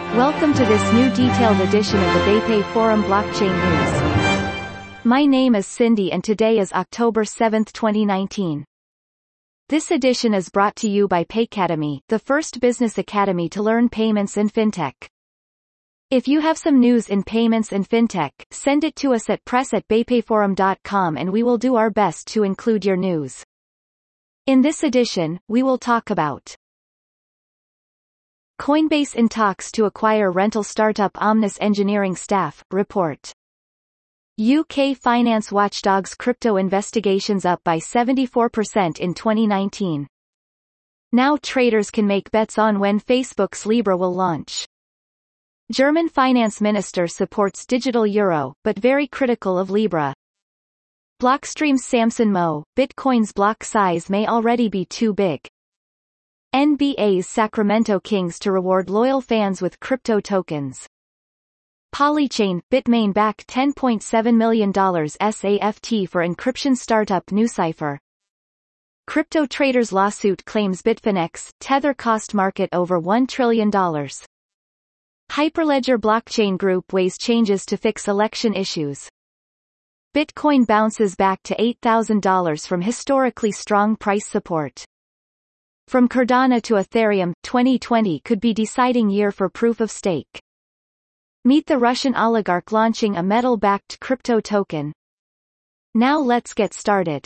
Welcome to this new detailed edition of the BayPay Forum Blockchain News. My name is Cindy and today is October 7, 2019. This edition is brought to you by Paycademy, the first business academy to learn payments and fintech. If you have some news in payments and fintech, send it to us at press@baypayforum.com and we will do our best to include your news. In this edition, we will talk about Coinbase in talks to acquire rental startup Omnis engineering staff, report. UK finance watchdogs crypto investigations up by 74% in 2019. Now traders can make bets on when Facebook's Libra will launch. German finance minister supports digital euro, but very critical of Libra. Blockstream's Samson Mow, Bitcoin's block size may already be too big. NBA's Sacramento Kings to reward loyal fans with crypto tokens. Polychain, Bitmain back $10.7 million SAFT for encryption startup NuCypher. Crypto traders lawsuit claims Bitfinex, Tether cost market over $1 trillion. Hyperledger blockchain group weighs changes to fix election issues. Bitcoin bounces back to $8,000 from historically strong price support. From Cardano to Ethereum, 2020 could be deciding year for proof of stake. Meet the Russian oligarch launching a metal-backed crypto token. Now let's get started.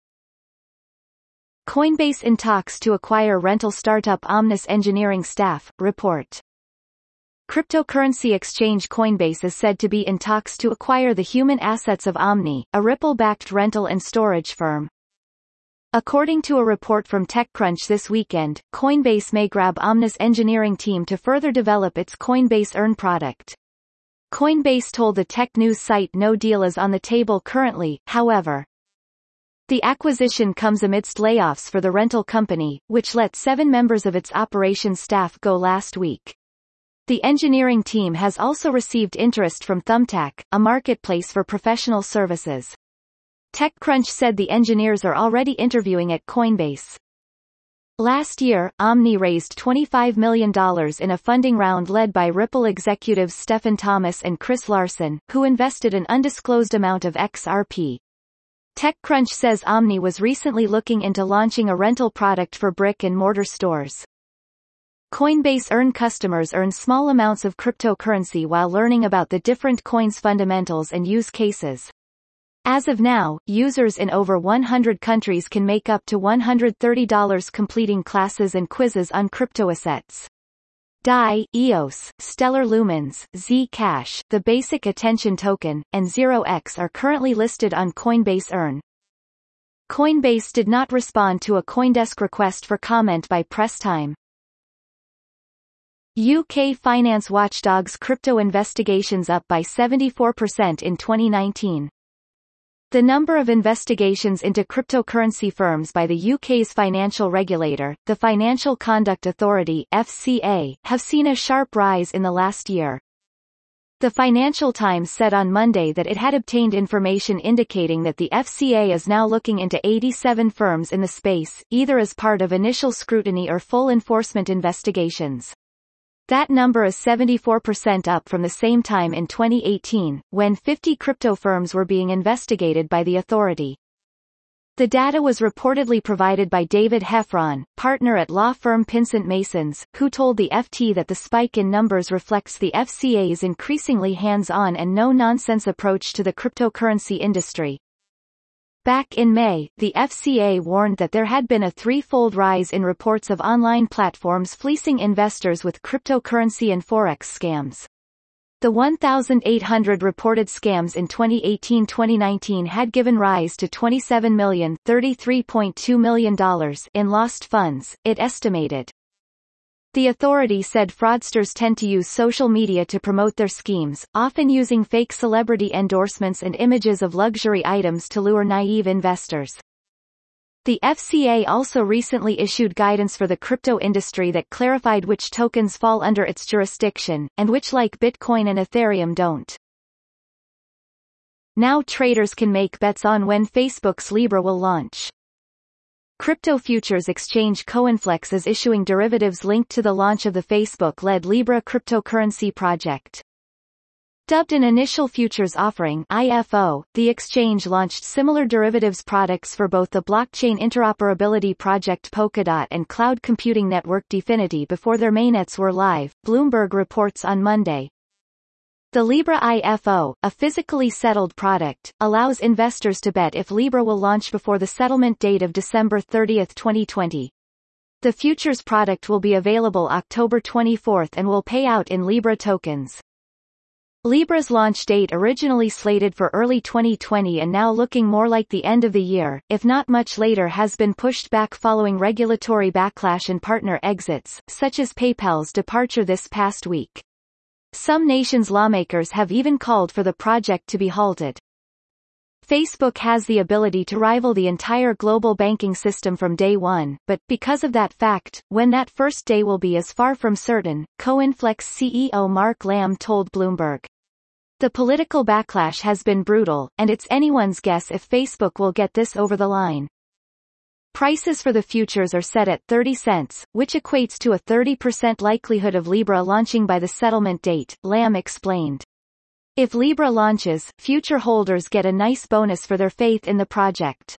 Coinbase in talks to acquire rental startup Omnis engineering staff, report. Cryptocurrency exchange Coinbase is said to be in talks to acquire the human assets of Omni, a Ripple-backed rental and storage firm. According to a report from TechCrunch this weekend, Coinbase may grab Omnis engineering team to further develop its Coinbase Earn product. Coinbase told the tech news site no deal is on the table currently, however. The acquisition comes amidst layoffs for the rental company, which let 7 members of its operations staff go last week. The engineering team has also received interest from Thumbtack, a marketplace for professional services. TechCrunch said the engineers are already interviewing at Coinbase. Last year, Omni raised $25 million in a funding round led by Ripple executives Stephen Thomas and Chris Larson, who invested an undisclosed amount of XRP. TechCrunch says Omni was recently looking into launching a rental product for brick-and-mortar stores. Coinbase Earn customers earn small amounts of cryptocurrency while learning about the different coins' fundamentals and use cases. As of now, users in over 100 countries can make up to $130 completing classes and quizzes on cryptoassets. DAI, EOS, Stellar Lumens, Zcash, the Basic Attention Token, and 0x are currently listed on Coinbase Earn. Coinbase did not respond to a CoinDesk request for comment by Press Time. UK finance watchdogs crypto investigations up by 74% in 2019. The number of investigations into cryptocurrency firms by the UK's financial regulator, the Financial Conduct Authority (FCA), have seen a sharp rise in the last year. The Financial Times said on Monday that it had obtained information indicating that the FCA is now looking into 87 firms in the space, either as part of initial scrutiny or full enforcement investigations. That number is 74% up from the same time in 2018, when 50 crypto firms were being investigated by the authority. The data was reportedly provided by David Heffron, partner at law firm Pinsent Masons, who told the FT that the spike in numbers reflects the FCA's increasingly hands-on and no-nonsense approach to the cryptocurrency industry. Back in May, the FCA warned that there had been a threefold rise in reports of online platforms fleecing investors with cryptocurrency and forex scams. The 1,800 reported scams in 2018-2019 had given rise to $27,033.2 million in lost funds, it estimated. The authority said fraudsters tend to use social media to promote their schemes, often using fake celebrity endorsements and images of luxury items to lure naive investors. The FCA also recently issued guidance for the crypto industry that clarified which tokens fall under its jurisdiction, and which, like Bitcoin and Ethereum, don't. Now traders can make bets on when Facebook's Libra will launch. Crypto futures exchange Coinflex is issuing derivatives linked to the launch of the Facebook-led Libra cryptocurrency project. Dubbed an initial futures offering (IFO), the exchange launched similar derivatives products for both the blockchain interoperability project Polkadot and cloud computing network Dfinity before their mainnets were live, Bloomberg reports on Monday. The Libra IFO, a physically settled product, allows investors to bet if Libra will launch before the settlement date of December 30, 2020. The futures product will be available October 24 and will pay out in Libra tokens. Libra's launch date originally slated for early 2020 and now looking more like the end of the year, if not much later, has been pushed back following regulatory backlash and partner exits, such as PayPal's departure this past week. Some nations' lawmakers have even called for the project to be halted. Facebook has the ability to rival the entire global banking system from day one, but, because of that fact, when that first day will be is far from certain, Coinflex CEO Mark Lamb told Bloomberg. The political backlash has been brutal, and it's anyone's guess if Facebook will get this over the line. Prices for the futures are set at 30 cents, which equates to a 30% likelihood of Libra launching by the settlement date, Lamb explained. If Libra launches, future holders get a nice bonus for their faith in the project.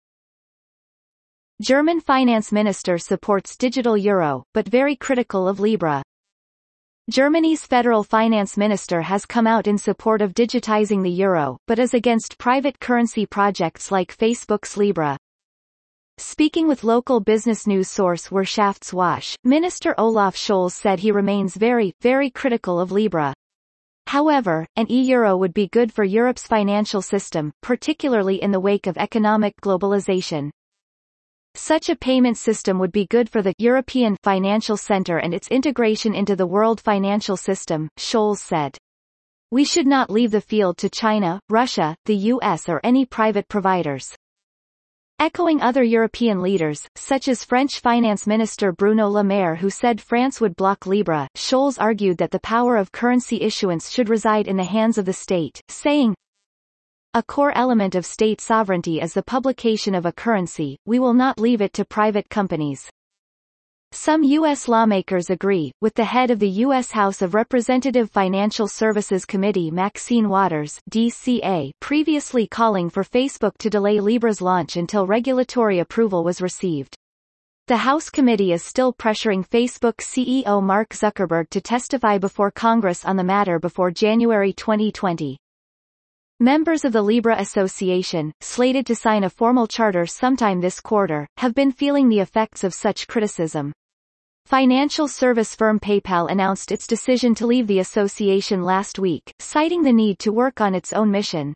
German finance minister supports digital euro, but very critical of Libra. Germany's federal finance minister has come out in support of digitizing the euro, but is against private currency projects like Facebook's Libra. Speaking with local business news source Wirtschaftswoche, Minister Olaf Scholz said he remains very, very critical of Libra. However, an e-euro would be good for Europe's financial system, particularly in the wake of economic globalization. Such a payment system would be good for the European financial center and its integration into the world financial system, Scholz said. We should not leave the field to China, Russia, the US or any private providers. Echoing other European leaders, such as French Finance Minister Bruno Le Maire, who said France would block Libra, Scholz argued that the power of currency issuance should reside in the hands of the state, saying, "A core element of state sovereignty is the publication of a currency, we will not leave it to private companies." Some U.S. lawmakers agree, with the head of the U.S. House of Representative Financial Services Committee Maxine Waters DCA, previously calling for Facebook to delay Libra's launch until regulatory approval was received. The House committee is still pressuring Facebook CEO Mark Zuckerberg to testify before Congress on the matter before January 2020. Members of the Libra Association, slated to sign a formal charter sometime this quarter, have been feeling the effects of such criticism. Financial service firm PayPal announced its decision to leave the association last week, citing the need to work on its own mission.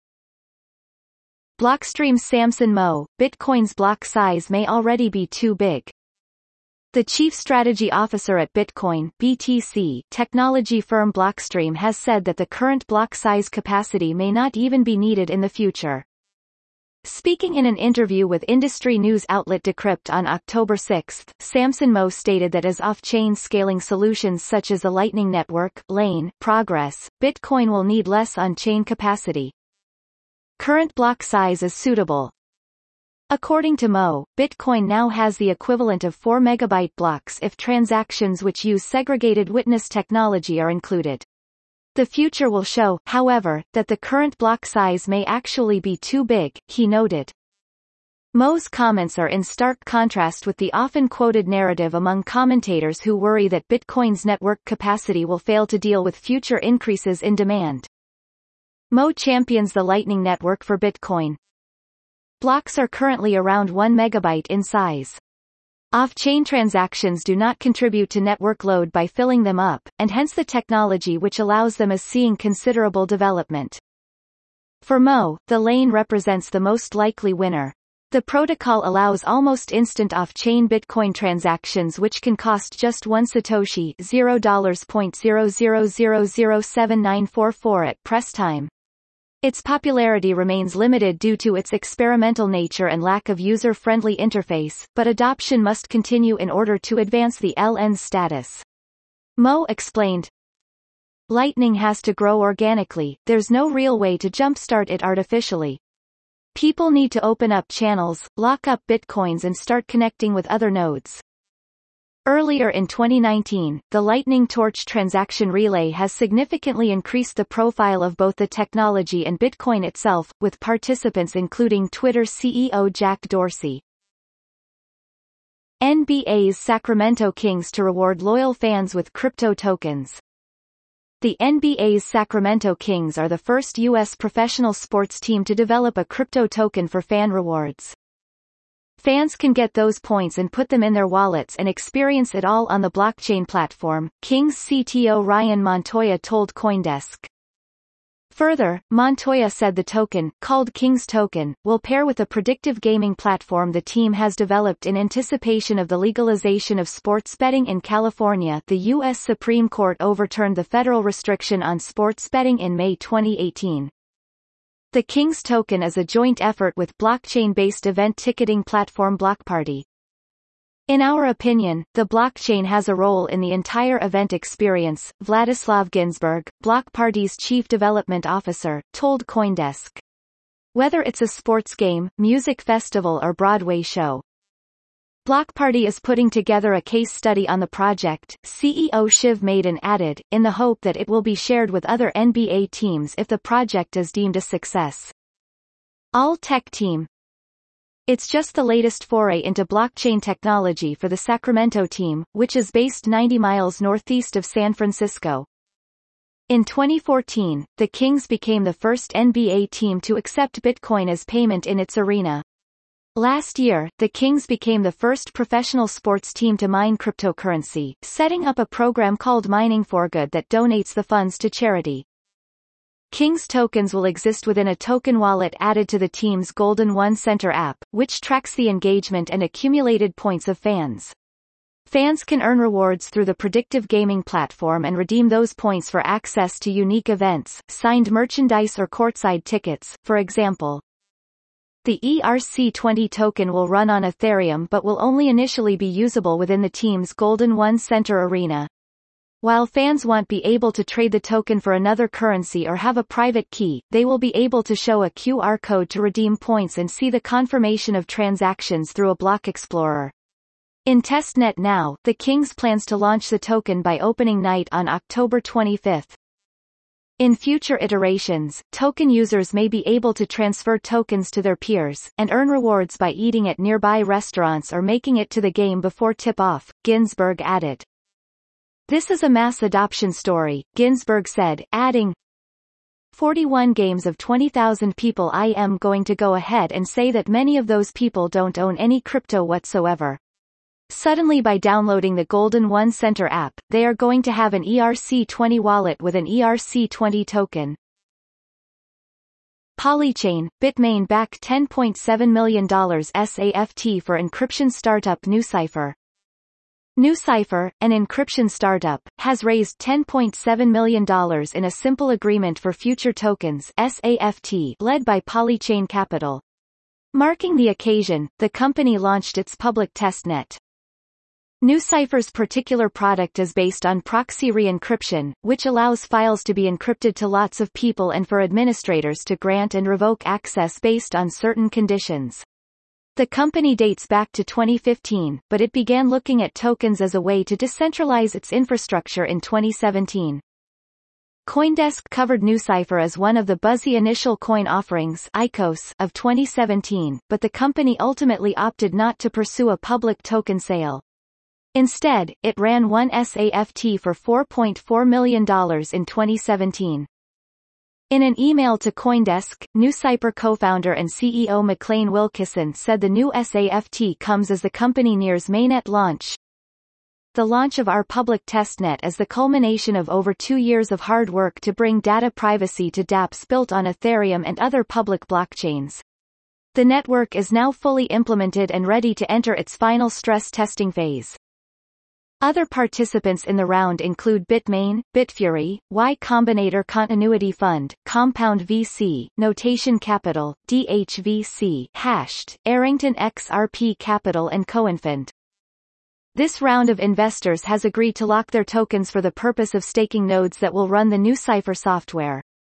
Blockstream's Samson Mow, Bitcoin's block size may already be too big. The chief strategy officer at Bitcoin (BTC) technology firm Blockstream has said that the current block size capacity may not even be needed in the future. Speaking in an interview with industry news outlet Decrypt on October 6, Samson Mow stated that as off-chain scaling solutions such as the Lightning Network, Lane, progress, Bitcoin will need less on-chain capacity. Current block size is suitable. According to Mow, Bitcoin now has the equivalent of 4 megabyte blocks if transactions which use segregated witness technology are included. The future will show, however, that the current block size may actually be too big, he noted. Mow's comments are in stark contrast with the often quoted narrative among commentators who worry that Bitcoin's network capacity will fail to deal with future increases in demand. Mow champions the Lightning Network for Bitcoin. Blocks are currently around 1 megabyte in size. Off-chain transactions do not contribute to network load by filling them up, and hence the technology which allows them is seeing considerable development. For Mow, the Lane represents the most likely winner. The protocol allows almost instant off-chain Bitcoin transactions which can cost just 1 Satoshi $0.00007944 at press time. Its popularity remains limited due to its experimental nature and lack of user-friendly interface, but adoption must continue in order to advance the LN's status. Mow explained, "Lightning has to grow organically, there's no real way to jumpstart it artificially. People need to open up channels, lock up bitcoins and start connecting with other nodes. Earlier in 2019, the Lightning Torch transaction relay has significantly increased the profile of both the technology and Bitcoin itself, with participants including Twitter CEO Jack Dorsey. NBA's Sacramento Kings to reward loyal fans with crypto tokens. The NBA's Sacramento Kings are the first U.S. professional sports team to develop a crypto token for fan rewards. Fans can get those points and put them in their wallets and experience it all on the blockchain platform, Kings CTO Ryan Montoya told CoinDesk. Further, Montoya said the token, called Kings Token, will pair with a predictive gaming platform the team has developed in anticipation of the legalization of sports betting in California. The U.S. Supreme Court overturned the federal restriction on sports betting in May 2018. The Kings Token is a joint effort with blockchain-based event ticketing platform Blockparty. In our opinion, the blockchain has a role in the entire event experience, Vladislav Ginsburg, Blockparty's chief development officer, told CoinDesk. Whether it's a sports game, music festival or Broadway show. Blockparty is putting together a case study on the project, CEO Shiv Madan added, in the hope that it will be shared with other NBA teams if the project is deemed a success. All Tech Team. It's just the latest foray into blockchain technology for the Sacramento team, which is based 90 miles northeast of San Francisco. In 2014, the Kings became the first NBA team to accept Bitcoin as payment in its arena. Last year, the Kings became the first professional sports team to mine cryptocurrency, setting up a program called Mining for Good that donates the funds to charity. Kings tokens will exist within a token wallet added to the team's Golden One Center app, which tracks the engagement and accumulated points of fans. Fans can earn rewards through the predictive gaming platform and redeem those points for access to unique events, signed merchandise or courtside tickets, for example. The ERC20 token will run on Ethereum but will only initially be usable within the team's Golden One Center arena. While fans won't be able to trade the token for another currency or have a private key, they will be able to show a QR code to redeem points and see the confirmation of transactions through a block explorer. In testnet now, the Kings plans to launch the token by opening night on October 25. In future iterations, token users may be able to transfer tokens to their peers, and earn rewards by eating at nearby restaurants or making it to the game before tip-off, Ginsburg added. This is a mass adoption story, Ginsburg said, adding, 41 games of 20,000 people. I am going to go ahead and say that many of those people don't own any crypto whatsoever. Suddenly by downloading the Golden One Center app, they are going to have an ERC20 wallet with an ERC20 token. Polychain, Bitmain back $10.7 million SAFT for encryption startup NuCypher. NuCypher, an encryption startup, has raised $10.7 million in a simple agreement for future tokens SAFT led by Polychain Capital. Marking the occasion, the company launched its public testnet. NuCypher's particular product is based on proxy re-encryption, which allows files to be encrypted to lots of people and for administrators to grant and revoke access based on certain conditions. The company dates back to 2015, but it began looking at tokens as a way to decentralize its infrastructure in 2017. CoinDesk covered NuCypher as one of the buzzy initial coin offerings ICOs of 2017, but the company ultimately opted not to pursue a public token sale. Instead, it ran one SAFT for $4.4 million in 2017. In an email to CoinDesk, NuCypher co-founder and CEO McLean Wilkison said the new SAFT comes as the company nears mainnet launch. The launch of our public testnet is the culmination of over 2 years of hard work to bring data privacy to dApps built on Ethereum and other public blockchains. The network is now fully implemented and ready to enter its final stress testing phase. Other participants in the round include Bitmain, Bitfury, Y Combinator Continuity Fund, Compound VC, Notation Capital, DHVC, Hashed, Arrington XRP Capital and CoinFund. This round of investors has agreed to lock their tokens for the purpose of staking nodes that will run the NuCypher software.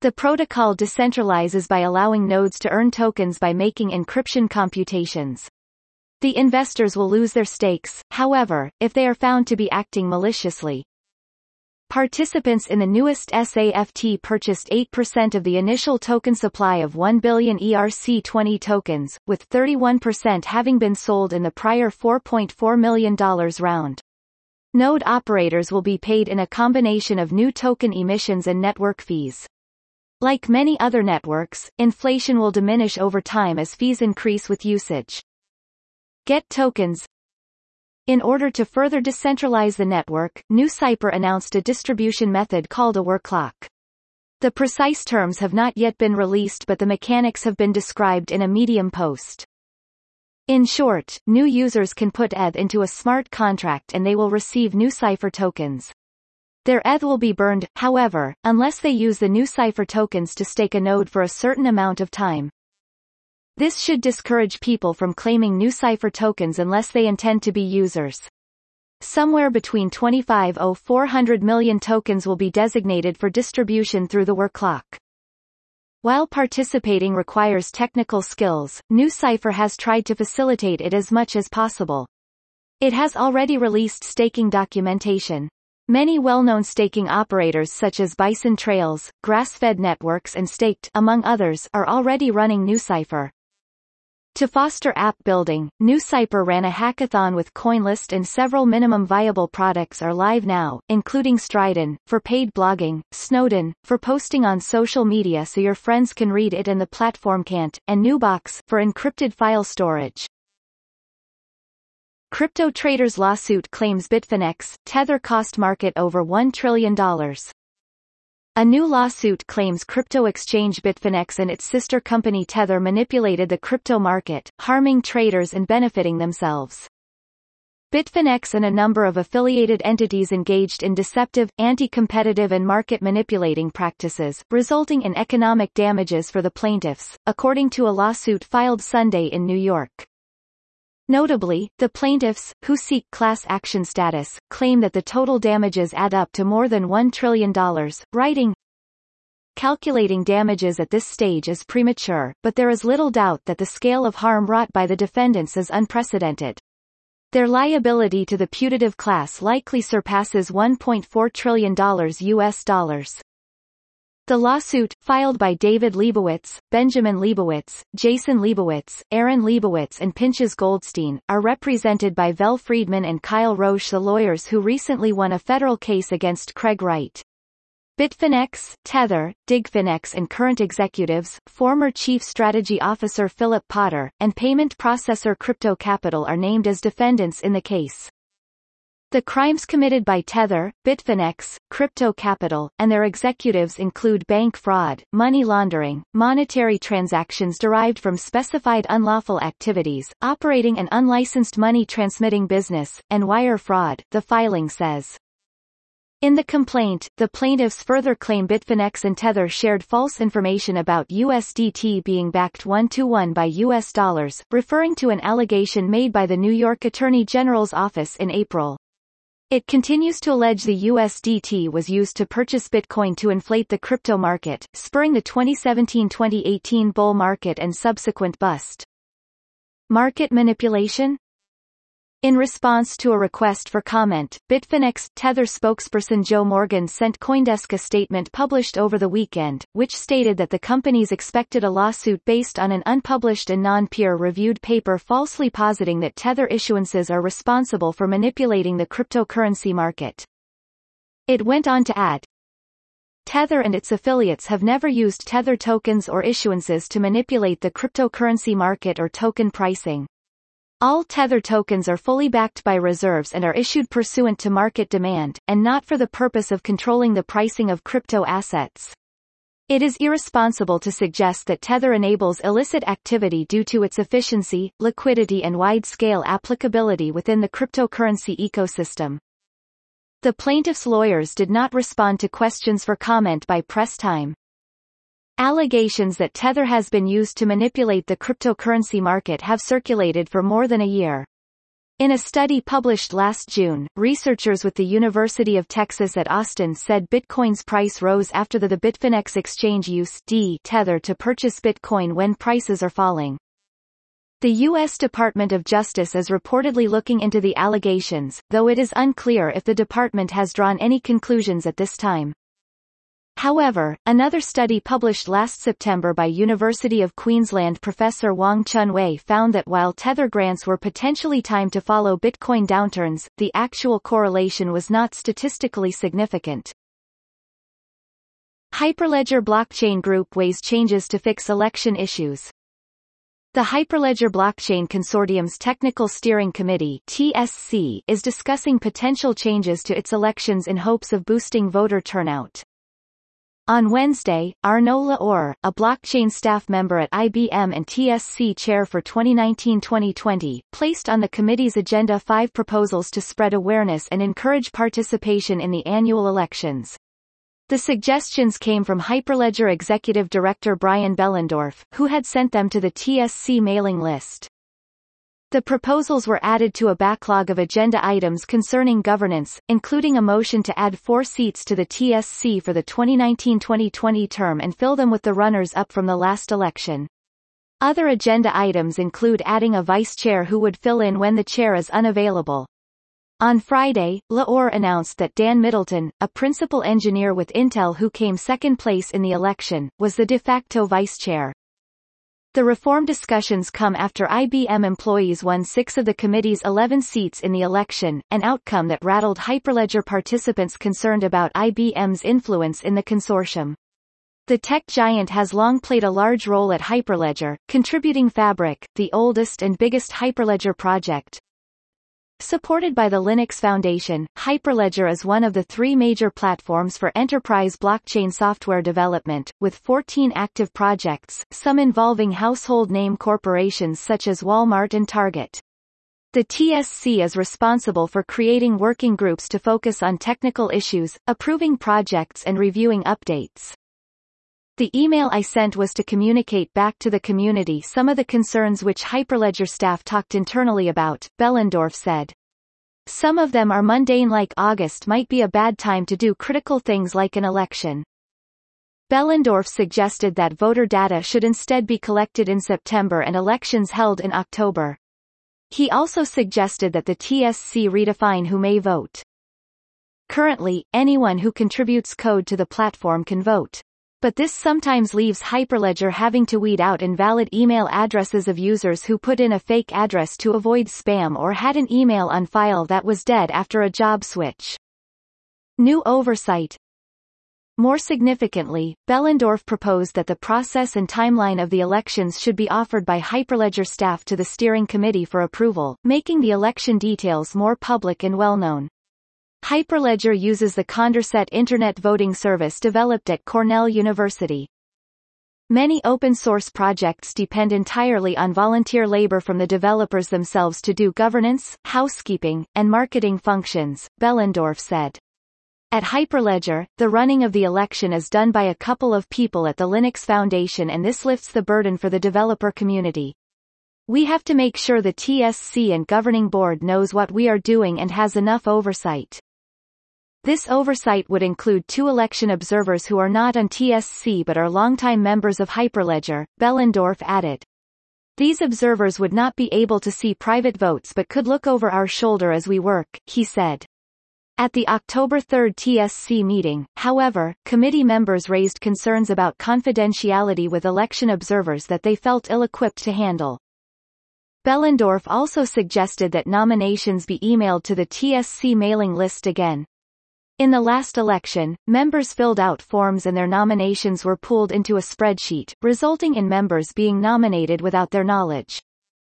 The protocol decentralizes by allowing nodes to earn tokens by making encryption computations. The investors will lose their stakes, however, if they are found to be acting maliciously. Participants in the newest SAFT purchased 8% of the initial token supply of 1 billion ERC-20 tokens, with 31% having been sold in the prior $4.4 million round. Node operators will be paid in a combination of new token emissions and network fees. Like many other networks, inflation will diminish over time as fees increase with usage. Get tokens. In order to further decentralize the network, NuCypher announced a distribution method called Overclock. The precise terms have not yet been released, but the mechanics have been described in a Medium post. In short, new users can put ETH into a smart contract and they will receive NuCypher tokens. Their ETH will be burned, however, unless they use the NuCypher tokens to stake a node for a certain amount of time. This should discourage people from claiming NuCypher tokens unless they intend to be users. Somewhere between 400 million tokens will be designated for distribution through the Overclock. While participating requires technical skills, NuCypher has tried to facilitate it as much as possible. It has already released staking documentation. Many well-known staking operators such as Bison Trails, Grassfed Networks and Staked, among others, are already running NuCypher. To foster app building, NuCypher ran a hackathon with CoinList and several minimum viable products are live now, including Stridon, for paid blogging, Snowden, for posting on social media so your friends can read it and the platform can't, and Nubox, for encrypted file storage. Crypto traders lawsuit claims Bitfinex, Tether cost market over $1 trillion. A new lawsuit claims crypto exchange Bitfinex and its sister company Tether manipulated the crypto market, harming traders and benefiting themselves. Bitfinex and a number of affiliated entities engaged in deceptive, anti-competitive and market-manipulating practices, resulting in economic damages for the plaintiffs, according to a lawsuit filed Sunday in New York. Notably, the plaintiffs, who seek class action status, claim that the total damages add up to more than $1 trillion, writing, "Calculating damages at this stage is premature, but there is little doubt that the scale of harm wrought by the defendants is unprecedented. Their liability to the putative class likely surpasses $1.4 trillion US. The lawsuit, filed by David Leibowitz, Benjamin Leibowitz, Jason Leibowitz, Aaron Leibowitz and Pinchas Goldstein, are represented by Vel Friedman and Kyle Roche, the lawyers who recently won a federal case against Craig Wright. Bitfinex, Tether, Digfinex and current executives, former Chief Strategy Officer Philip Potter, and payment processor Crypto Capital are named as defendants in the case. The crimes committed by Tether, Bitfinex, Crypto Capital, and their executives include bank fraud, money laundering, monetary transactions derived from specified unlawful activities, operating an unlicensed money transmitting business, and wire fraud, the filing says. In the complaint, the plaintiffs further claim Bitfinex and Tether shared false information about USDT being backed 1-to-1 by US dollars, referring to an allegation made by the New York Attorney General's office in April. It continues to allege the USDT was used to purchase Bitcoin to inflate the crypto market, spurring the 2017-2018 bull market and subsequent bust. Market manipulation? In response to a request for comment, Bitfinex Tether spokesperson Joe Morgan sent CoinDesk a statement published over the weekend, which stated that the companies expected a lawsuit based on an unpublished and non-peer-reviewed paper falsely positing that Tether issuances are responsible for manipulating the cryptocurrency market. It went on to add, Tether and its affiliates have never used Tether tokens or issuances to manipulate the cryptocurrency market or token pricing. All Tether tokens are fully backed by reserves and are issued pursuant to market demand, and not for the purpose of controlling the pricing of crypto assets. It is irresponsible to suggest that Tether enables illicit activity due to its efficiency, liquidity and wide-scale applicability within the cryptocurrency ecosystem. The plaintiffs' lawyers did not respond to questions for comment by press time. Allegations that Tether has been used to manipulate the cryptocurrency market have circulated for more than a year. In a study published last June, researchers with the University of Texas at Austin said Bitcoin's price rose after the Bitfinex exchange used Tether to purchase Bitcoin when prices are falling. The U.S. Department of Justice is reportedly looking into the allegations, though it is unclear if the department has drawn any conclusions at this time. However, another study published last September by University of Queensland professor Wang Chunwei found that while Tether grants were potentially timed to follow Bitcoin downturns, the actual correlation was not statistically significant. Hyperledger Blockchain Group weighs changes to fix election issues. The Hyperledger Blockchain Consortium's Technical Steering Committee (TSC) is discussing potential changes to its elections in hopes of boosting voter turnout. On Wednesday, Arnaud Laure, a blockchain staff member at IBM and TSC chair for 2019-2020, placed on the committee's agenda 5 proposals to spread awareness and encourage participation in the annual elections. The suggestions came from Hyperledger Executive Director Brian Behlendorf, who had sent them to the TSC mailing list. The proposals were added to a backlog of agenda items concerning governance, including a motion to add 4 seats to the TSC for the 2019-2020 term and fill them with the runners-up from the last election. Other agenda items include adding a vice chair who would fill in when the chair is unavailable. On Friday, Laure announced that Dan Middleton, a principal engineer with Intel who came second place in the election, was the de facto vice chair. The reform discussions come after IBM employees won 6 of the committee's 11 seats in the election, an outcome that rattled Hyperledger participants concerned about IBM's influence in the consortium. The tech giant has long played a large role at Hyperledger, contributing Fabric, the oldest and biggest Hyperledger project. Supported by the Linux Foundation, Hyperledger is one of the 3 major platforms for enterprise blockchain software development, with 14 active projects, some involving household name corporations such as Walmart and Target. The TSC is responsible for creating working groups to focus on technical issues, approving projects and reviewing updates. The email I sent was to communicate back to the community some of the concerns which Hyperledger staff talked internally about, Behlendorf said. Some of them are mundane, like August might be a bad time to do critical things like an election. Behlendorf suggested that voter data should instead be collected in September and elections held in October. He also suggested that the TSC redefine who may vote. Currently, anyone who contributes code to the platform can vote. But this sometimes leaves Hyperledger having to weed out invalid email addresses of users who put in a fake address to avoid spam or had an email on file that was dead after a job switch. New oversight. More significantly, Behlendorf proposed that the process and timeline of the elections should be offered by Hyperledger staff to the steering committee for approval, making the election details more public and well-known. Hyperledger uses the Condorcet Internet voting service developed at Cornell University. Many open-source projects depend entirely on volunteer labor from the developers themselves to do governance, housekeeping, and marketing functions, Behlendorf said. At Hyperledger, the running of the election is done by a couple of people at the Linux Foundation, and this lifts the burden for the developer community. We have to make sure the TSC and governing board knows what we are doing and has enough oversight. This oversight would include 2 election observers who are not on TSC but are longtime members of Hyperledger, Behlendorf added. These observers would not be able to see private votes but could look over our shoulder as we work, he said. At the October 3 TSC meeting, however, committee members raised concerns about confidentiality with election observers that they felt ill-equipped to handle. Behlendorf also suggested that nominations be emailed to the TSC mailing list again. In the last election, members filled out forms and their nominations were pooled into a spreadsheet, resulting in members being nominated without their knowledge.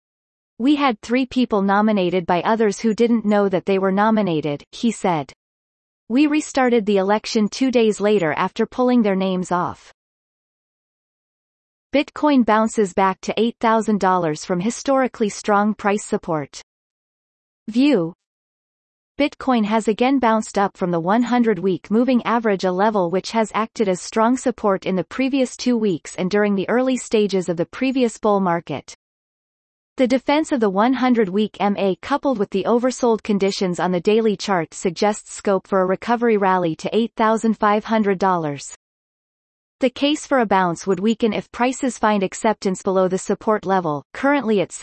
We had 3 people nominated by others who didn't know that they were nominated, he said. We restarted the election 2 days later after pulling their names off. Bitcoin bounces back to $8,000 from historically strong price support. View. Bitcoin has again bounced up from the 100-week moving average, a level which has acted as strong support in the previous 2 weeks and during the early stages of the previous bull market. The defense of the 100-week MA coupled with the oversold conditions on the daily chart suggests scope for a recovery rally to $8,500. The case for a bounce would weaken if prices find acceptance below the support level, currently at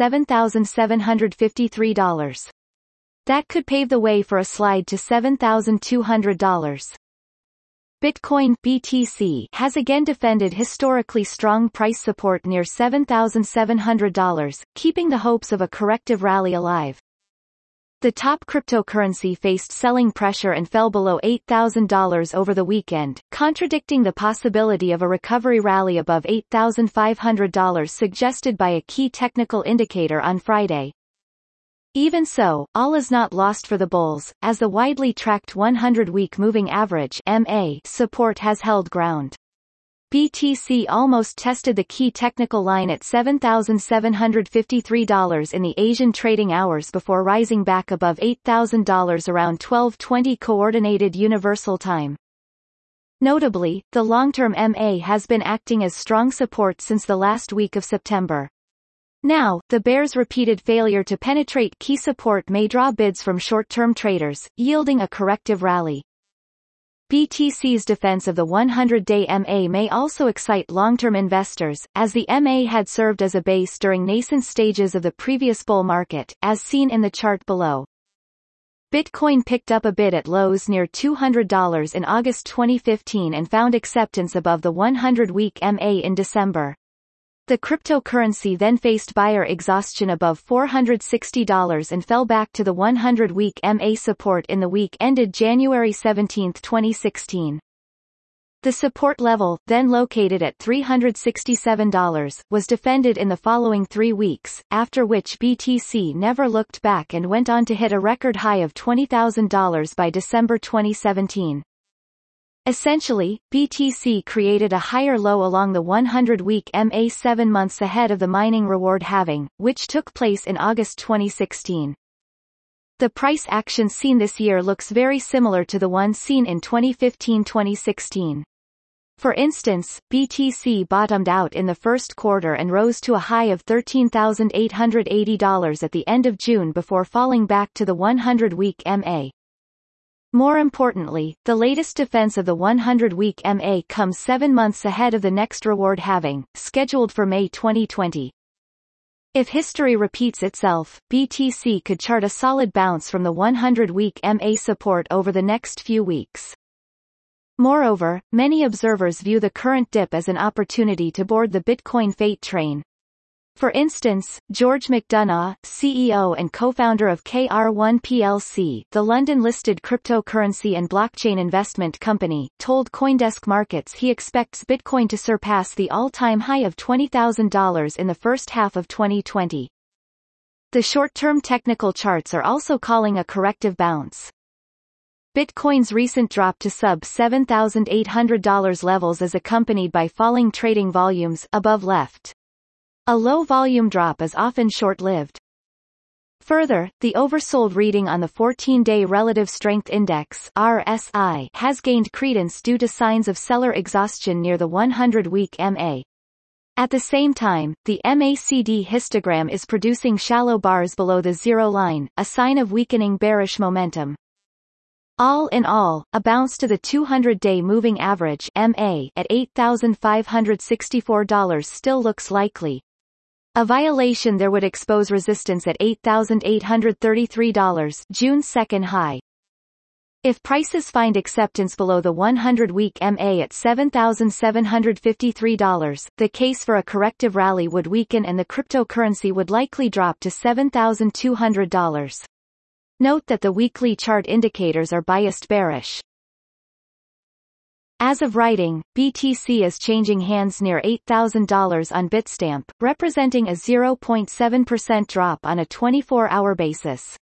$7,753. That could pave the way for a slide to $7,200. Bitcoin (BTC) has again defended historically strong price support near $7,700, keeping the hopes of a corrective rally alive. The top cryptocurrency faced selling pressure and fell below $8,000 over the weekend, contradicting the possibility of a recovery rally above $8,500 suggested by a key technical indicator on Friday. Even so, all is not lost for the bulls, as the widely tracked 100-week moving average (MA) support has held ground. BTC almost tested the key technical line at $7,753 in the Asian trading hours before rising back above $8,000 around 12:20 Coordinated Universal Time. Notably, the long-term MA has been acting as strong support since the last week of September. Now, the bear's repeated failure to penetrate key support may draw bids from short-term traders, yielding a corrective rally. BTC's defense of the 100-day MA may also excite long-term investors, as the MA had served as a base during nascent stages of the previous bull market, as seen in the chart below. Bitcoin picked up a bid at lows near $200 in August 2015 and found acceptance above the 100-week MA in December. The cryptocurrency then faced buyer exhaustion above $460 and fell back to the 100-week MA support in the week ended January 17, 2016. The support level, then located at $367, was defended in the following 3 weeks, after which BTC never looked back and went on to hit a record high of $20,000 by December 2017. Essentially, BTC created a higher low along the 100-week MA 7 months ahead of the mining reward halving, which took place in August 2016. The price action seen this year looks very similar to the one seen in 2015-2016. For instance, BTC bottomed out in the first quarter and rose to a high of $13,880 at the end of June before falling back to the 100-week MA. More importantly, the latest defense of the 100-week MA comes 7 months ahead of the next reward halving, scheduled for May 2020. If history repeats itself, BTC could chart a solid bounce from the 100-week MA support over the next few weeks. Moreover, many observers view the current dip as an opportunity to board the Bitcoin fate train. For instance, George McDonough, CEO and co-founder of KR1 plc, the London-listed cryptocurrency and blockchain investment company, told CoinDesk Markets he expects Bitcoin to surpass the all-time high of $20,000 in the first half of 2020. The short-term technical charts are also calling a corrective bounce. Bitcoin's recent drop to sub-$7,800 levels is accompanied by falling trading volumes above left. A low-volume drop is often short-lived. Further, the oversold reading on the 14-day Relative Strength Index (RSI) has gained credence due to signs of seller exhaustion near the 100-week MA. At the same time, the MACD histogram is producing shallow bars below the zero line, a sign of weakening bearish momentum. All in all, a bounce to the 200-day moving average MA at $8,564 still looks likely. A violation there would expose resistance at $8,833, June's second high. If prices find acceptance below the 100-week MA at $7,753, the case for a corrective rally would weaken and the cryptocurrency would likely drop to $7,200. Note that the weekly chart indicators are biased bearish. As of writing, BTC is changing hands near $8,000 on Bitstamp, representing a 0.7% drop on a 24-hour basis.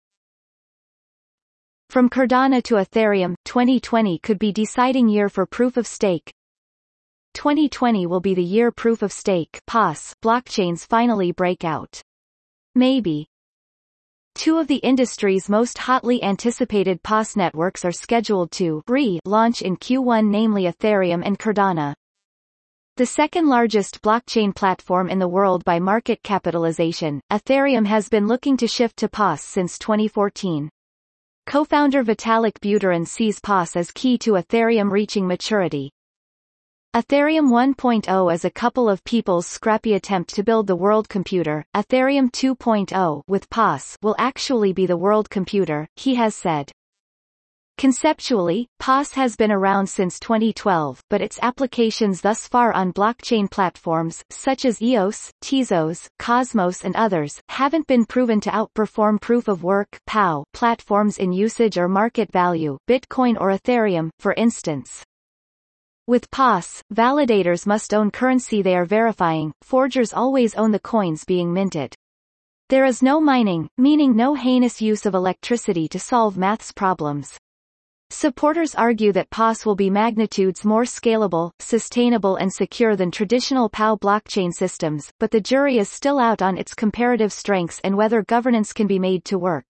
From Cardano to Ethereum, 2020 could be deciding year for proof-of-stake. 2020 will be the year proof-of-stake (POS) blockchains finally break out. Maybe. Two of the industry's most hotly anticipated POS networks are scheduled to launch in Q1, namely Ethereum and Cardano. The second-largest blockchain platform in the world by market capitalization, Ethereum has been looking to shift to POS since 2014. Co-founder Vitalik Buterin sees POS as key to Ethereum reaching maturity. Ethereum 1.0 is a couple of people's scrappy attempt to build the world computer. Ethereum 2.0, with POS, will actually be the world computer, he has said. Conceptually, POS has been around since 2012, but its applications thus far on blockchain platforms, such as EOS, Tezos, Cosmos and others, haven't been proven to outperform proof-of-work (POW) platforms in usage or market value, Bitcoin or Ethereum, for instance. With POS, validators must own currency they are verifying, forgers always own the coins being minted. There is no mining, meaning no heinous use of electricity to solve maths problems. Supporters argue that POS will be magnitudes more scalable, sustainable and secure than traditional POW blockchain systems, but the jury is still out on its comparative strengths and whether governance can be made to work.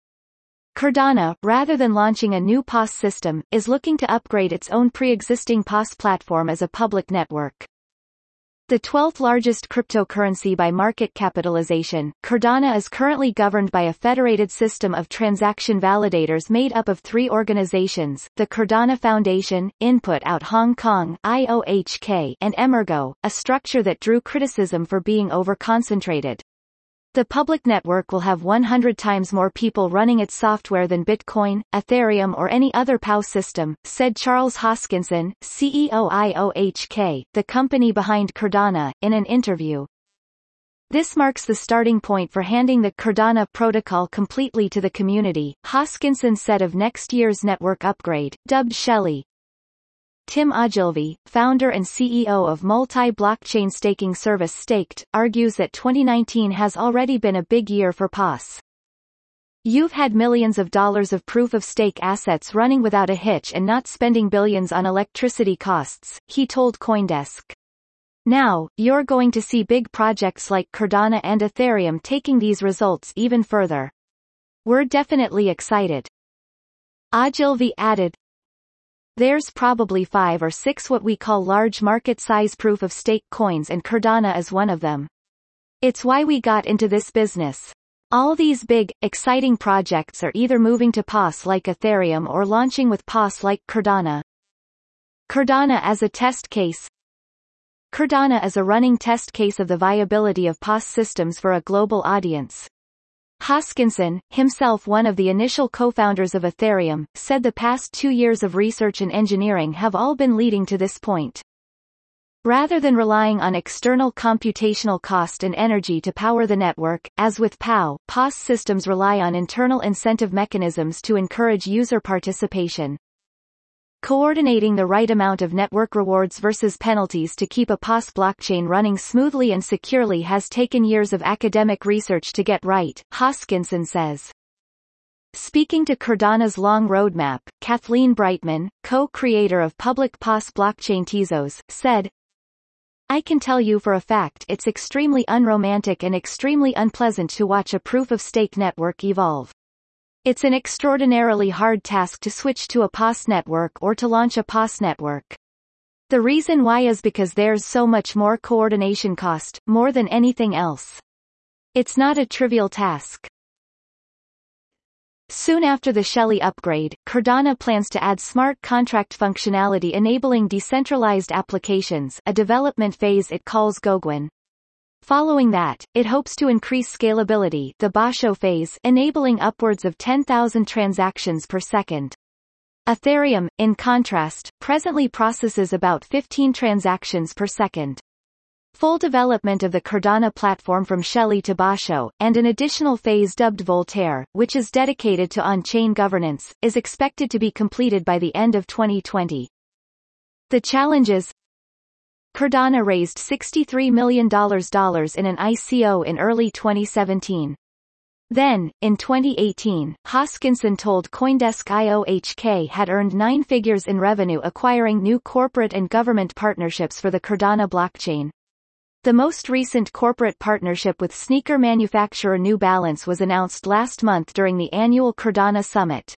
Cardano, rather than launching a new POS system, is looking to upgrade its own pre-existing POS platform as a public network. The 12th largest cryptocurrency by market capitalization, Cardano is currently governed by a federated system of transaction validators made up of 3 organizations, the Cardano Foundation, Input Out Hong Kong (IOHK), and Emergo, a structure that drew criticism for being over-concentrated. The public network will have 100 times more people running its software than Bitcoin, Ethereum or any other POW system, said Charles Hoskinson, CEO IOHK, the company behind Cardano, in an interview. This marks the starting point for handing the Cardano protocol completely to the community, Hoskinson said of next year's network upgrade, dubbed Shelley. Tim Ogilvy, founder and CEO of multi-blockchain staking service Staked, argues that 2019 has already been a big year for POS. You've had millions of dollars of proof-of-stake assets running without a hitch and not spending billions on electricity costs, he told CoinDesk. Now, you're going to see big projects like Cardano and Ethereum taking these results even further. We're definitely excited. Ogilvy added, there's probably 5 or 6 what we call large market size proof-of-stake coins and Cardano is one of them. It's why we got into this business. All these big, exciting projects are either moving to POS like Ethereum or launching with POS like Cardano. Cardano as a test case. Cardano is a running test case of the viability of POS systems for a global audience. Hoskinson, himself one of the initial co-founders of Ethereum, said the past 2 years of research and engineering have all been leading to this point. Rather than relying on external computational cost and energy to power the network, as with POW, POS systems rely on internal incentive mechanisms to encourage user participation. Coordinating the right amount of network rewards versus penalties to keep a POS blockchain running smoothly and securely has taken years of academic research to get right, Hoskinson says. Speaking to Cardano's long roadmap, Kathleen Brightman, co-creator of public POS blockchain Tezos, said, I can tell you for a fact it's extremely unromantic and extremely unpleasant to watch a proof-of-stake network evolve. It's an extraordinarily hard task to switch to a POS network or to launch a POS network. The reason why is because there's so much more coordination cost, more than anything else. It's not a trivial task. Soon after the Shelley upgrade, Cardano plans to add smart contract functionality enabling decentralized applications, a development phase it calls Goguen. Following that, it hopes to increase scalability, the Basho phase, enabling upwards of 10,000 transactions per second. Ethereum, in contrast, presently processes about 15 transactions per second. Full development of the Cardano platform from Shelley to Basho, and an additional phase dubbed Voltaire, which is dedicated to on-chain governance, is expected to be completed by the end of 2020. The challenges. Cardano raised $63 million in an ICO in early 2017. Then, in 2018, Hoskinson told CoinDesk IOHK had earned 9 figures in revenue acquiring new corporate and government partnerships for the Cardano blockchain. The most recent corporate partnership with sneaker manufacturer New Balance was announced last month during the annual Cardano Summit.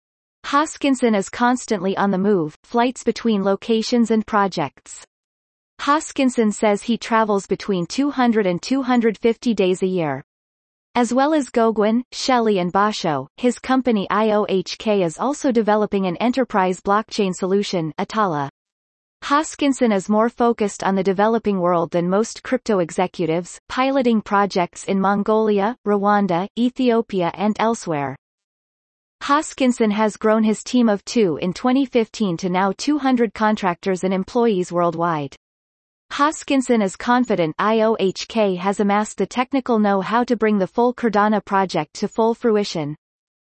Hoskinson is constantly on the move, flights between locations and projects. Hoskinson says he travels between 200 and 250 days a year. As well as Goguen, Shelley and Basho, his company IOHK is also developing an enterprise blockchain solution, Atala. Hoskinson is more focused on the developing world than most crypto executives, piloting projects in Mongolia, Rwanda, Ethiopia and elsewhere. Hoskinson has grown his team of 2 in 2015 to now 200 contractors and employees worldwide. Hoskinson is confident IOHK has amassed the technical know-how to bring the full Cardano project to full fruition.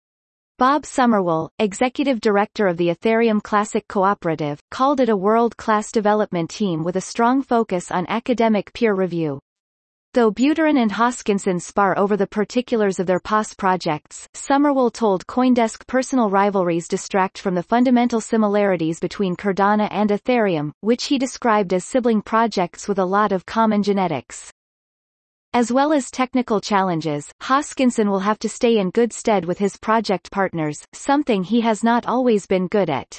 Bob Summerwell, executive director of the Ethereum Classic Cooperative, called it a world-class development team with a strong focus on academic peer review. Though Buterin and Hoskinson spar over the particulars of their POS projects, Summerwell told CoinDesk personal rivalries distract from the fundamental similarities between Cardano and Ethereum, which he described as sibling projects with a lot of common genetics. As well as technical challenges, Hoskinson will have to stay in good stead with his project partners, something he has not always been good at.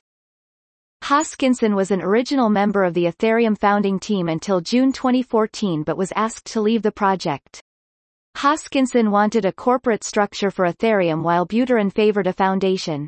Hoskinson was an original member of the Ethereum founding team until June 2014 but was asked to leave the project. Hoskinson wanted a corporate structure for Ethereum while Buterin favored a foundation.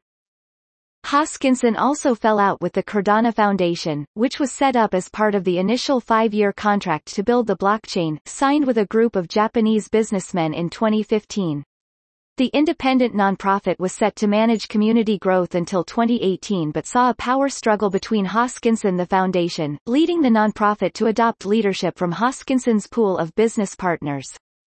Hoskinson also fell out with the Cardano Foundation, which was set up as part of the initial 5-year contract to build the blockchain, signed with a group of Japanese businessmen in 2015. The independent nonprofit was set to manage community growth until 2018 but saw a power struggle between Hoskinson the foundation, leading the nonprofit to adopt leadership from Hoskinson's pool of business partners.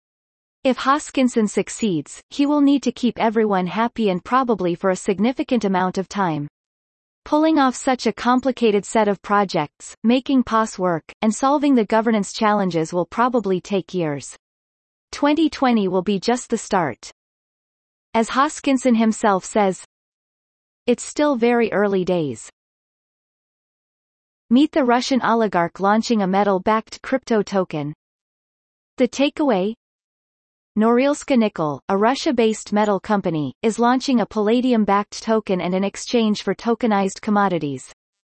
If Hoskinson succeeds, he will need to keep everyone happy and probably for a significant amount of time. Pulling off such a complicated set of projects, making POS work, and solving the governance challenges will probably take years. 2020 will be just the start. As Hoskinson himself says, "It's still very early days." Meet the Russian oligarch launching a metal-backed crypto token. The takeaway? Norilsk Nickel, a Russia-based metal company, is launching a palladium-backed token and an exchange for tokenized commodities.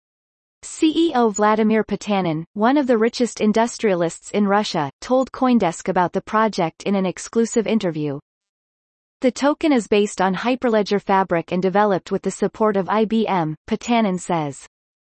CEO Vladimir Potanin, one of the richest industrialists in Russia, told CoinDesk about the project in an exclusive interview. The token is based on Hyperledger Fabric and developed with the support of IBM, Potanin says.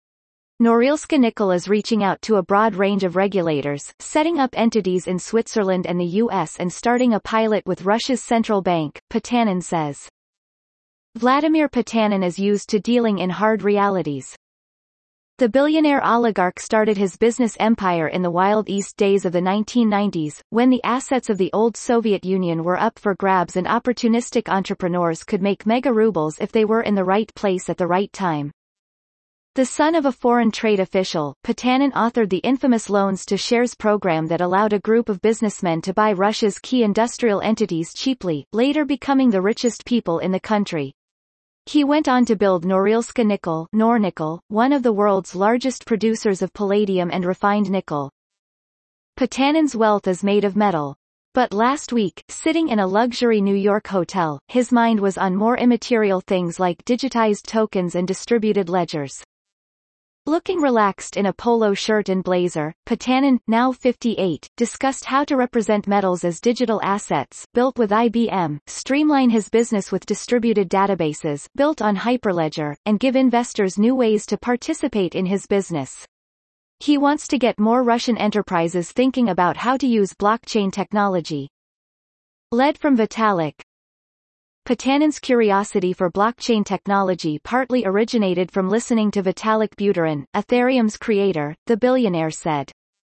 Norilsk Nickel is reaching out to a broad range of regulators, setting up entities in Switzerland and the US and starting a pilot with Russia's central bank, Potanin says. Vladimir Potanin is used to dealing in hard realities. The billionaire oligarch started his business empire in the Wild East days of the 1990s, when the assets of the old Soviet Union were up for grabs and opportunistic entrepreneurs could make mega rubles if they were in the right place at the right time. The son of a foreign trade official, Potanin authored the infamous Loans to Shares program that allowed a group of businessmen to buy Russia's key industrial entities cheaply, later becoming the richest people in the country. He went on to build Norilsk Nickel, Nornickel, one of the world's largest producers of palladium and refined nickel. Potanin's wealth is made of metal. But last week, sitting in a luxury New York hotel, his mind was on more immaterial things like digitized tokens and distributed ledgers. Looking relaxed in a polo shirt and blazer, Potanin, now 58, discussed how to represent metals as digital assets, built with IBM, streamline his business with distributed databases, built on Hyperledger, and give investors new ways to participate in his business. He wants to get more Russian enterprises thinking about how to use blockchain technology. Led from Vitalik. Potanin's curiosity for blockchain technology partly originated from listening to Vitalik Buterin, Ethereum's creator, the billionaire said.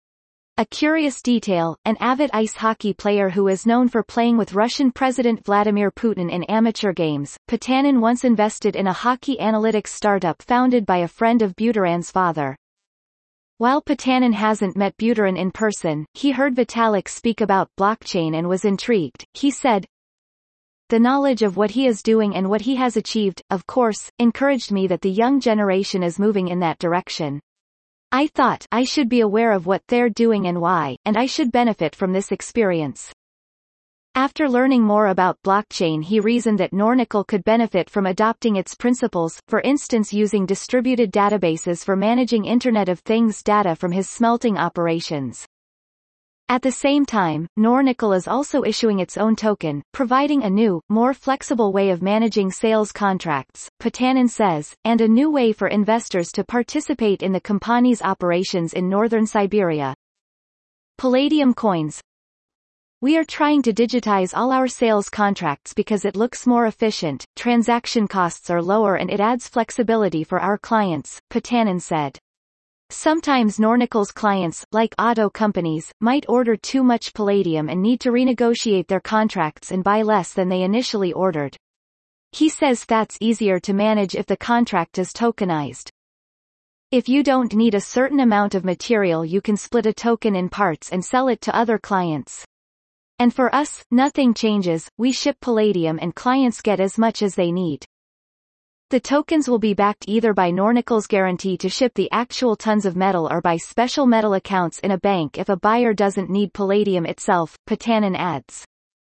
A curious detail, an avid ice hockey player who is known for playing with Russian President Vladimir Putin in amateur games, Potanin once invested in a hockey analytics startup founded by a friend of Buterin's father. While Potanin hasn't met Buterin in person, he heard Vitalik speak about blockchain and was intrigued. He said, "The knowledge of what he is doing and what he has achieved, of course, encouraged me that the young generation is moving in that direction. I thought I should be aware of what they're doing and why, and I should benefit from this experience." After learning more about blockchain, he reasoned that Nornickel could benefit from adopting its principles, for instance using distributed databases for managing Internet of Things data from his smelting operations. At the same time, Nornickel is also issuing its own token, providing a new, more flexible way of managing sales contracts, Potanin says, and a new way for investors to participate in the company's operations in northern Siberia. Palladium coins. We are trying to digitize all our sales contracts because it looks more efficient, transaction costs are lower and it adds flexibility for our clients, Potanin said. Sometimes Nornickel's clients, like auto companies, might order too much palladium and need to renegotiate their contracts and buy less than they initially ordered. He says that's easier to manage if the contract is tokenized. If you don't need a certain amount of material, you can split a token in parts and sell it to other clients. And for us, nothing changes, we ship palladium and clients get as much as they need. The tokens will be backed either by Nornickel's guarantee to ship the actual tons of metal or by special metal accounts in a bank if a buyer doesn't need palladium itself, Potanin adds.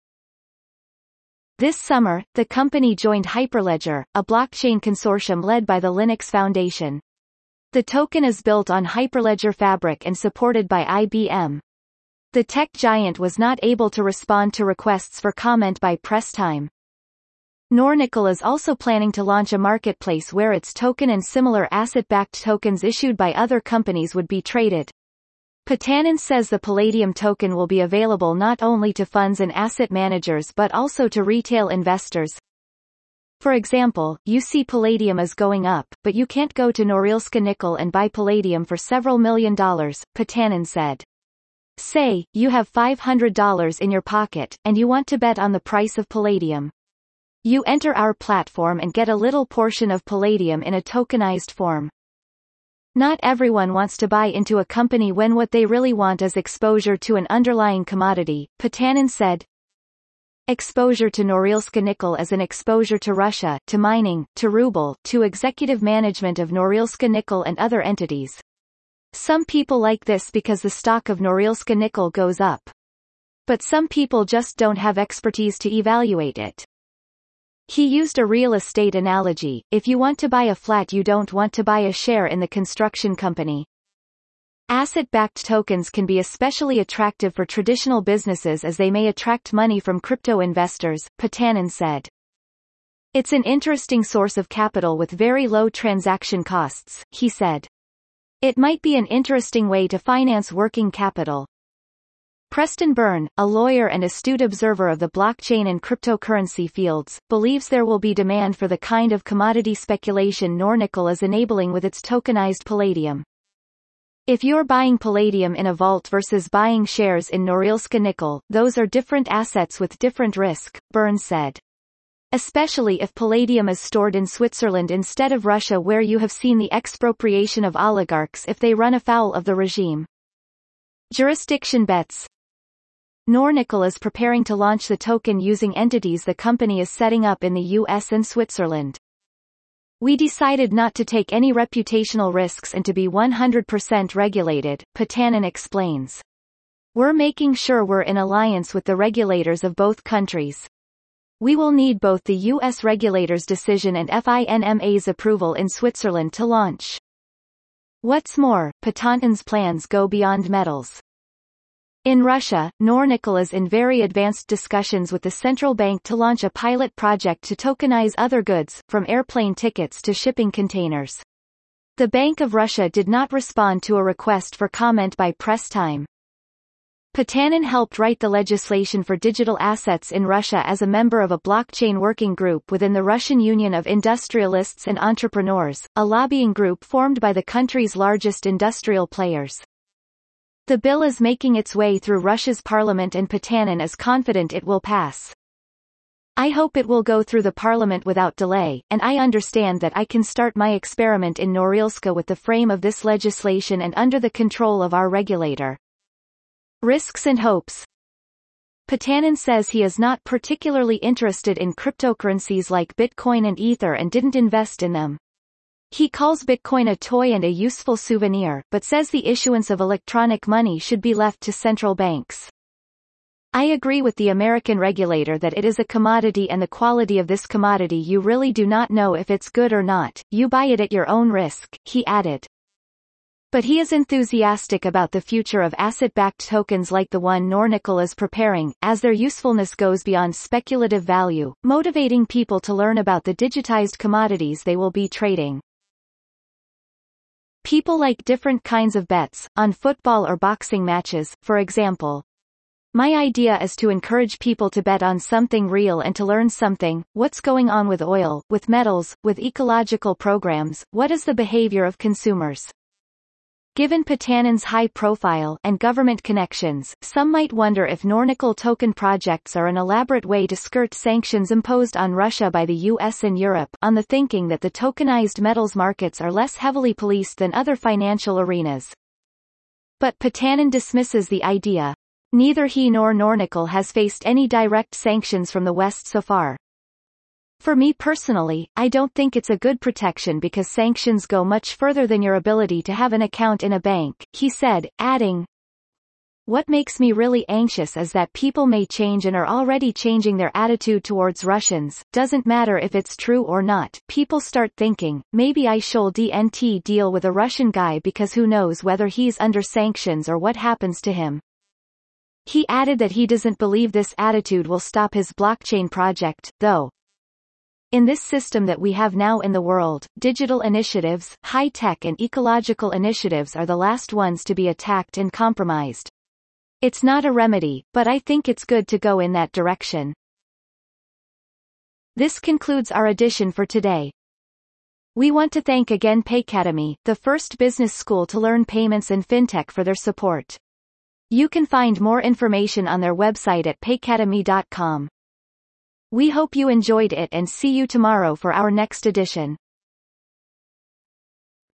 This summer, the company joined Hyperledger, a blockchain consortium led by the Linux Foundation. The token is built on Hyperledger Fabric and supported by IBM. The tech giant was not able to respond to requests for comment by press time. Nornickel is also planning to launch a marketplace where its token and similar asset-backed tokens issued by other companies would be traded. Potanin says the Palladium token will be available not only to funds and asset managers but also to retail investors. For example, you see Palladium is going up, but you can't go to Norilsk Nickel and buy Palladium for several $1 million, Potanin said. Say, you have $500 in your pocket, and you want to bet on the price of Palladium. You enter our platform and get a little portion of Palladium in a tokenized form. Not everyone wants to buy into a company when what they really want is exposure to an underlying commodity, Potanin said. Exposure to Norilsk Nickel is an exposure to Russia, to mining, to ruble, to executive management of Norilsk Nickel and other entities. Some people like this because the stock of Norilsk Nickel goes up. But some people just don't have expertise to evaluate it. He used a real estate analogy: if you want to buy a flat, you don't want to buy a share in the construction company. Asset-backed tokens can be especially attractive for traditional businesses as they may attract money from crypto investors, Potanin said. It's an interesting source of capital with very low transaction costs, he said. It might be an interesting way to finance working capital. Preston Byrne, a lawyer and astute observer of the blockchain and cryptocurrency fields, believes there will be demand for the kind of commodity speculation Nornickel is enabling with its tokenized palladium. If you're buying palladium in a vault versus buying shares in Norilsk Nickel, those are different assets with different risk, Byrne said. Especially if palladium is stored in Switzerland instead of Russia, where you have seen the expropriation of oligarchs if they run afoul of the regime. Jurisdiction bets. Nornickel is preparing to launch the token using entities the company is setting up in the US and Switzerland. We decided not to take any reputational risks and to be 100% regulated, Potanin explains. We're making sure we're in alliance with the regulators of both countries. We will need both the US regulators' decision and FINMA's approval in Switzerland to launch. What's more, Potanin's plans go beyond metals. In Russia, Nornickel is in very advanced discussions with the central bank to launch a pilot project to tokenize other goods, from airplane tickets to shipping containers. The Bank of Russia did not respond to a request for comment by press time. Potanin helped write the legislation for digital assets in Russia as a member of a blockchain working group within the Russian Union of Industrialists and Entrepreneurs, a lobbying group formed by the country's largest industrial players. The bill is making its way through Russia's parliament and Potanin is confident it will pass. I hope it will go through the parliament without delay, and I understand that I can start my experiment in Norilsk with the frame of this legislation and under the control of our regulator. Risks and hopes. Potanin says he is not particularly interested in cryptocurrencies like Bitcoin and Ether and didn't invest in them. He calls Bitcoin a toy and a useful souvenir, but says the issuance of electronic money should be left to central banks. I agree with the American regulator that it is a commodity and the quality of this commodity you really do not know if it's good or not, you buy it at your own risk, he added. But he is enthusiastic about the future of asset-backed tokens like the one Nornickel is preparing, as their usefulness goes beyond speculative value, motivating people to learn about the digitized commodities they will be trading. People like different kinds of bets, on football or boxing matches, for example. My idea is to encourage people to bet on something real and to learn something, what's going on with oil, with metals, with ecological programs, what is the behavior of consumers. Given Patanin's high profile and government connections, some might wonder if Nornickel token projects are an elaborate way to skirt sanctions imposed on Russia by the US and Europe, on the thinking that the tokenized metals markets are less heavily policed than other financial arenas. But Patanin dismisses the idea. Neither he nor Nornickel has faced any direct sanctions from the West so far. For me personally, I don't think it's a good protection because sanctions go much further than your ability to have an account in a bank, he said, adding, what makes me really anxious is that people may change and are already changing their attitude towards Russians, doesn't matter if it's true or not, people start thinking, maybe I should DNT deal with a Russian guy because who knows whether he's under sanctions or what happens to him. He added that he doesn't believe this attitude will stop his blockchain project, though. In this system that we have now in the world, digital initiatives, high-tech and ecological initiatives are the last ones to be attacked and compromised. It's not a remedy, but I think it's good to go in that direction. This concludes our edition for today. We want to thank again Paycademy, the first business school to learn payments and fintech, for their support. You can find more information on their website at paycademy.com. We hope you enjoyed it and see you tomorrow for our next edition.